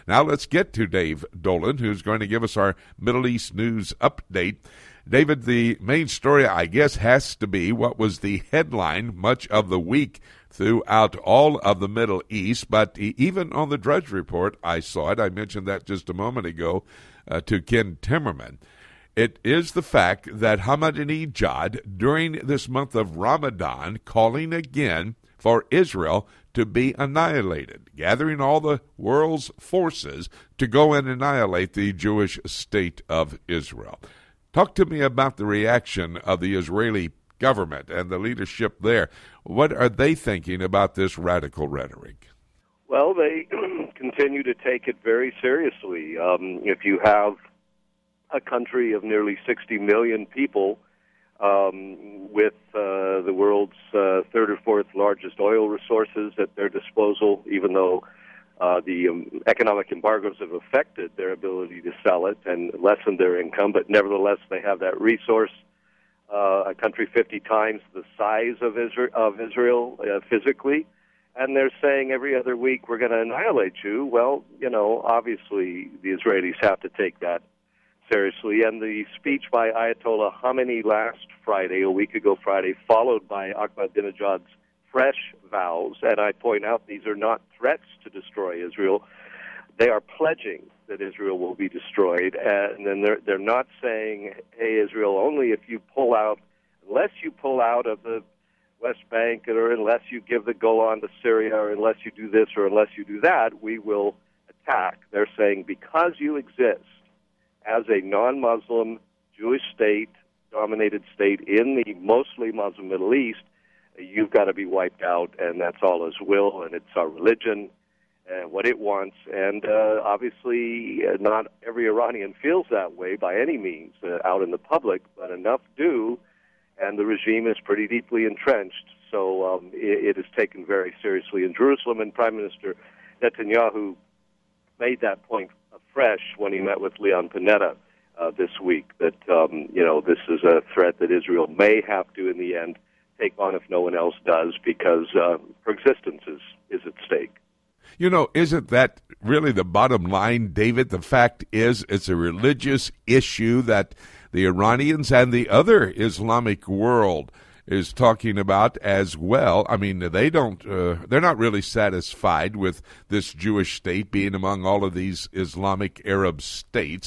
Now let's get to Dave Dolan, who's going to give us our Middle East news update. David, the main story, I guess, has to be what was the headline much of the week throughout all of the Middle East, but even on the Drudge Report, I saw it. I mentioned that just a moment ago to Ken Timmerman. It is the fact that Ahmadinejad, during this month of Ramadan, calling again for Israel to be annihilated, gathering all the world's forces to go and annihilate the Jewish state of Israel. Talk to me about the reaction of the Israeli government and the leadership there. What are they thinking about this radical rhetoric? Well, they continue to take it very seriously. If you have a country of nearly 60 million people with the world's third or fourth largest oil resources at their disposal, even though the economic embargoes have affected their ability to sell it and lessened their income, but nevertheless they have that resource. A country 50 times the size of Israel physically, and they're saying every other week we're going to annihilate you. Well, obviously the Israelis have to take that seriously, and the speech by Ayatollah Khamenei last Friday, a week ago Friday, followed by Ahmadinejad's fresh vows, and I point out these are not threats to destroy Israel. They are pledging that Israel will be destroyed, and then they're not saying, hey, Israel, only if you pull out, unless you pull out of the West Bank, or unless you give the Golan to Syria, or unless you do this, or unless you do that, we will attack. They're saying because you exist as a non-Muslim Jewish state, dominated state in the mostly Muslim Middle East, you've got to be wiped out, and that's all his will, and it's our religion, and what it wants. And obviously, not every Iranian feels that way by any means out in the public, but enough do, and the regime is pretty deeply entrenched. So it is taken very seriously in Jerusalem, and Prime Minister Netanyahu made that point afresh when he met with Leon Panetta this week, that, this is a threat that Israel may have to, in the end, take on if no one else does, because her existence is at stake. Isn't that really the bottom line, David? The fact is, it's a religious issue that the Iranians and the other Islamic world is talking about as well. I mean, they're not really satisfied with this Jewish state being among all of these Islamic Arab states.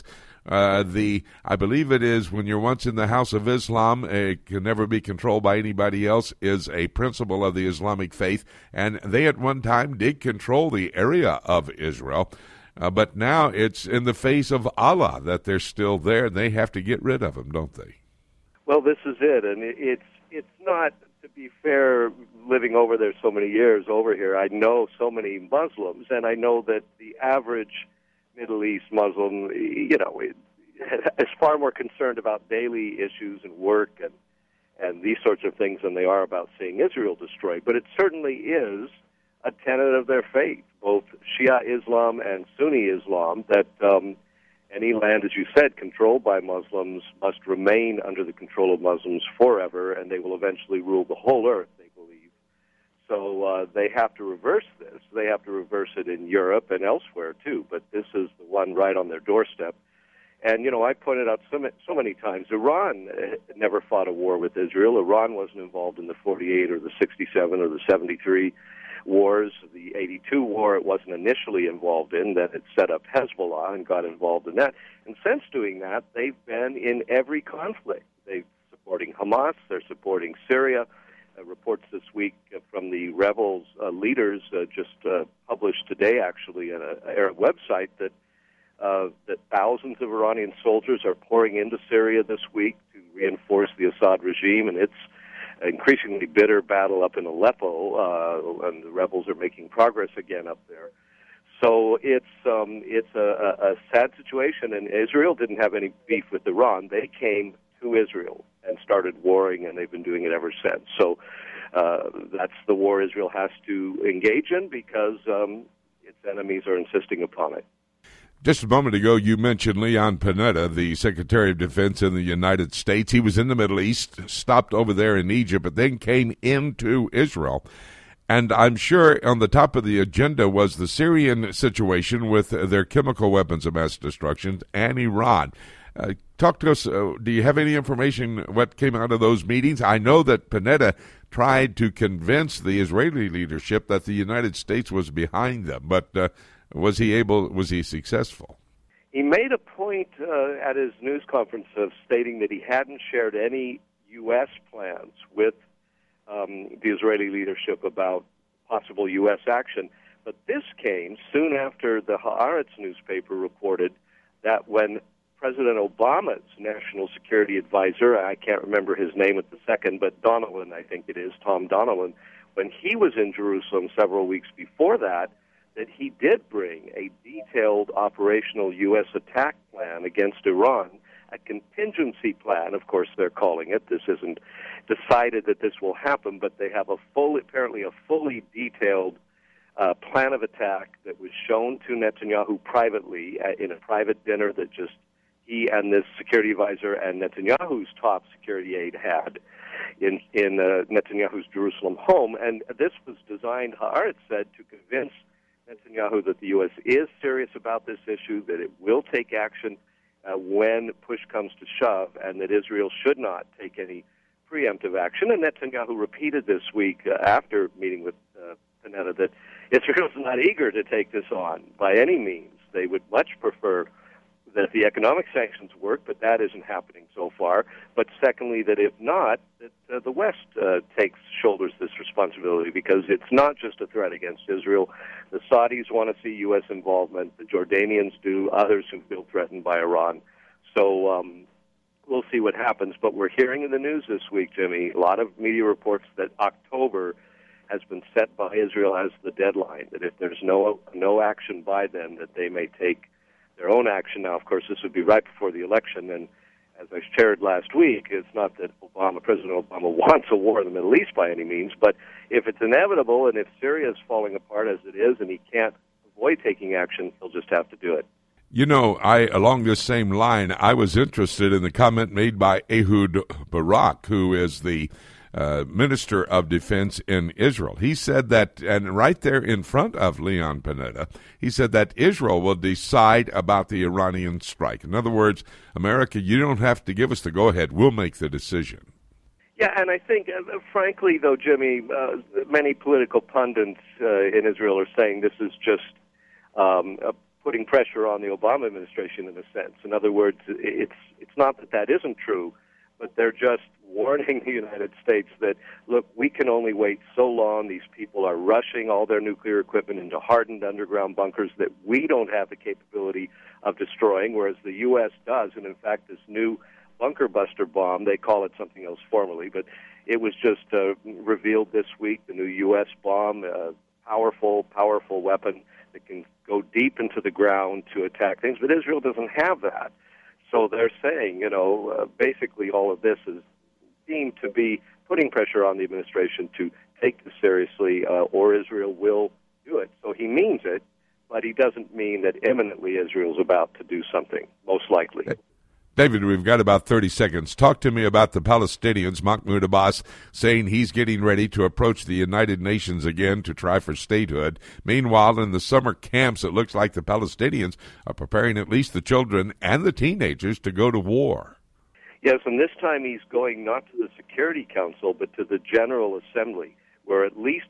I believe it is, when you're once in the house of Islam, it can never be controlled by anybody else, is a principle of the Islamic faith, and they at one time did control the area of Israel, but now it's in the face of Allah that they're still there, and they have to get rid of them, don't they? Well, this is it, and it's not, to be fair, living over there so many years over here, I know so many Muslims, and I know that the average Middle East Muslim, is far more concerned about daily issues and work and these sorts of things than they are about seeing Israel destroyed. But it certainly is a tenet of their faith, both Shia Islam and Sunni Islam, that any land, as you said, controlled by Muslims must remain under the control of Muslims forever, and they will eventually rule the whole earth, they believe. So they have to reverse this. They have to reverse it in Europe and elsewhere, too. But this is the one right on their doorstep. And, I pointed out so many times, Iran never fought a war with Israel. Iran wasn't involved in the 48 or the 67 or the 73 wars. The 82 war it wasn't initially involved in. Then it set up Hezbollah and got involved in that. And since doing that, they've been in every conflict. They're supporting Hamas. They're supporting Syria. Reports this week from the rebels leaders just published today, actually, on an Arab website, that thousands of Iranian soldiers are pouring into Syria this week to reinforce the Assad regime, and its increasingly bitter battle up in Aleppo, and the rebels are making progress again up there. So it's a sad situation, and Israel didn't have any beef with Iran. They came to Israel and started warring, and they've been doing it ever since. So that's the war Israel has to engage in, because its enemies are insisting upon it. Just a moment ago, you mentioned Leon Panetta, the Secretary of Defense in the United States. He was in the Middle East, stopped over there in Egypt, but then came into Israel. And I'm sure on the top of the agenda was the Syrian situation with their chemical weapons of mass destruction and Iran. Talk to us. Do you have any information what came out of those meetings? I know that Panetta tried to convince the Israeli leadership that the United States was behind them, but was he successful? He made a point at his news conference of stating that he hadn't shared any U.S. plans with the Israeli leadership about possible U.S. action. But this came soon after the Haaretz newspaper reported that when President Obama's national security advisor, I can't remember his name at the second, but Donilon, I think it is, Tom Donilon, when he was in Jerusalem several weeks before that he did bring a detailed operational U.S. attack plan against Iran, a contingency plan, of course they're calling it. This isn't decided that this will happen, but they have apparently a fully detailed plan of attack that was shown to Netanyahu privately in a private dinner that just he and this security advisor and Netanyahu's top security aide had in Netanyahu's Jerusalem home. And this was designed, Haaretz said, to convince Netanyahu that the U.S. is serious about this issue, that it will take action when push comes to shove, and that Israel should not take any preemptive action. And Netanyahu repeated this week after meeting with Panetta that Israel's not eager to take this on by any means. They would much prefer that the economic sanctions work, but that isn't happening so far. But secondly, that if not, that the West shoulders this responsibility, because it's not just a threat against Israel. The Saudis want to see U.S. involvement. The Jordanians do. Others who feel threatened by Iran. So we'll see what happens. But we're hearing in the news this week, Jimmy, a lot of media reports that October has been set by Israel as the deadline, that if there's no action by then, that they may take their own action. Now, of course, this would be right before the election, and as I shared last week, it's not that President Obama wants a war in the Middle East by any means, but if it's inevitable and if Syria is falling apart as it is and he can't avoid taking action, he'll just have to do it. You know, along this same line, I was interested in the comment made by Ehud Barak, who is the Minister of Defense in Israel. He said that, and right there in front of Leon Panetta, he said that Israel will decide about the Iranian strike. In other words, America, you don't have to give us the go-ahead. We'll make the decision. Yeah, and I think, frankly, though, Jimmy, many political pundits in Israel are saying this is just putting pressure on the Obama administration in a sense. In other words, it's not that isn't true, but they're just warning the United States that, look, we can only wait so long. These people are rushing all their nuclear equipment into hardened underground bunkers that we don't have the capability of destroying, whereas the U.S. does. And, in fact, this new bunker buster bomb, they call it something else formally, but it was just revealed this week, the new U.S. bomb, a powerful weapon that can go deep into the ground to attack things. But Israel doesn't have that. So they're saying, basically all of this is deemed to be putting pressure on the administration to take this seriously, or Israel will do it. So he means it, but he doesn't mean that imminently Israel's about to do something, most likely. David, we've got about 30 seconds. Talk to me about the Palestinians. Mahmoud Abbas saying he's getting ready to approach the United Nations again to try for statehood. Meanwhile, in the summer camps, it looks like the Palestinians are preparing at least the children and the teenagers to go to war. Yes, and this time he's going not to the Security Council, but to the General Assembly, where at least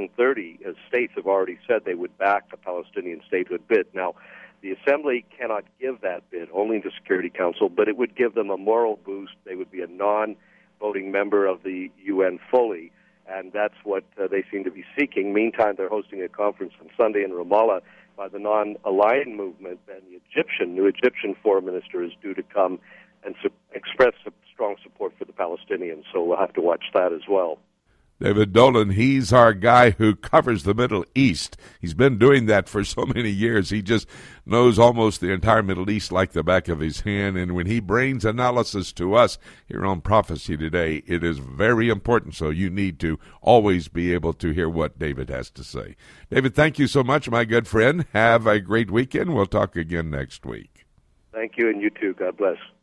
130 states have already said they would back the Palestinian statehood bid. Now, the Assembly cannot give that bid, only the Security Council, but it would give them a moral boost. They would be a non-voting member of the UN fully, and that's what they seem to be seeking. Meantime, they're hosting a conference on Sunday in Ramallah by the non-aligned movement, and the new Egyptian foreign minister is due to come and express strong support for the Palestinians, so we'll have to watch that as well. David Dolan, he's our guy who covers the Middle East. He's been doing that for so many years. He just knows almost the entire Middle East like the back of his hand. And when he brings analysis to us here on Prophecy Today, it is very important. So you need to always be able to hear what David has to say. David, thank you so much, my good friend. Have a great weekend. We'll talk again next week. Thank you, and you too. God bless.